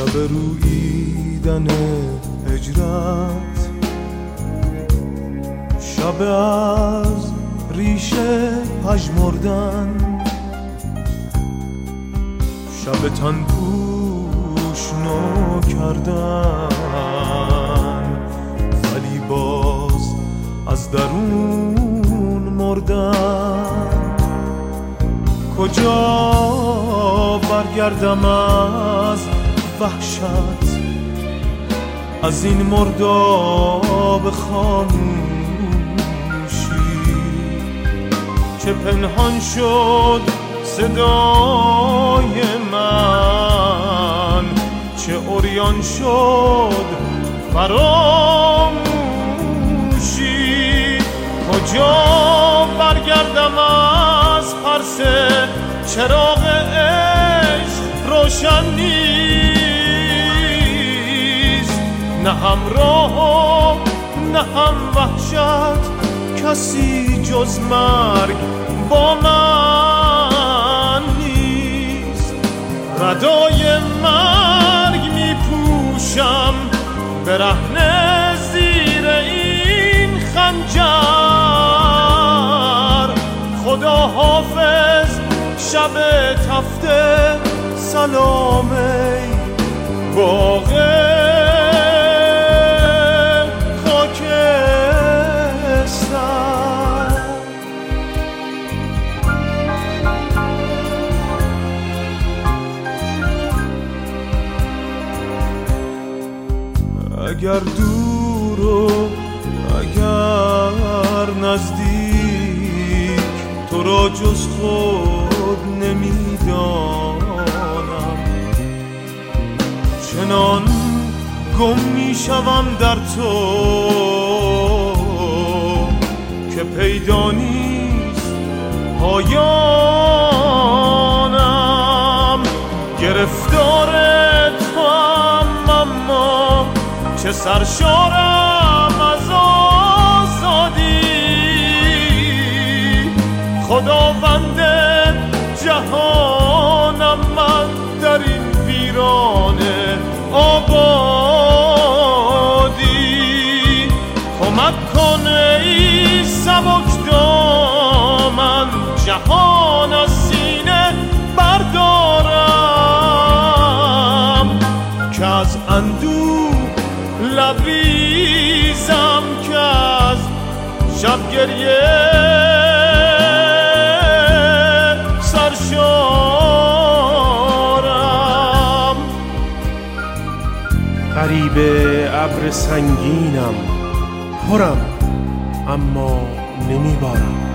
شب روییدن هجرت، شب از ریشه پژمردن، شب تن پوش نو کردن، ولی باز از درون مردن. کجا برگردم از وحشت، از این مرداب خاموشی که پنهان شد صدای من، چه عریان شد فراموشی. کجا برگردم از پرس چراغ عشق روشن نیست، نه همراه و نه هم وحشت، کسی جز مرگ با من نیست. ردای مرگ می پوشم برهنه زیر این خنجر. خدا حافظ شب تفته، سلام ای باغ خاکستر. اگر دور و اگر نزدیک، تو را جز خود نمیدانم. چنان گم میشوم در تو که پیدا نیست پایانم. گرفتار تو هم اما چه سرشارم از آزادی. خداوند جهانم من در این ویرانه آبادی. کمک کن ای سبک دامن، جهان از سینه بردارم که از اندوه لبریزم، که از شب گریه سرشارم. غریب ابر سنگینم، پرم اما نمیبارم.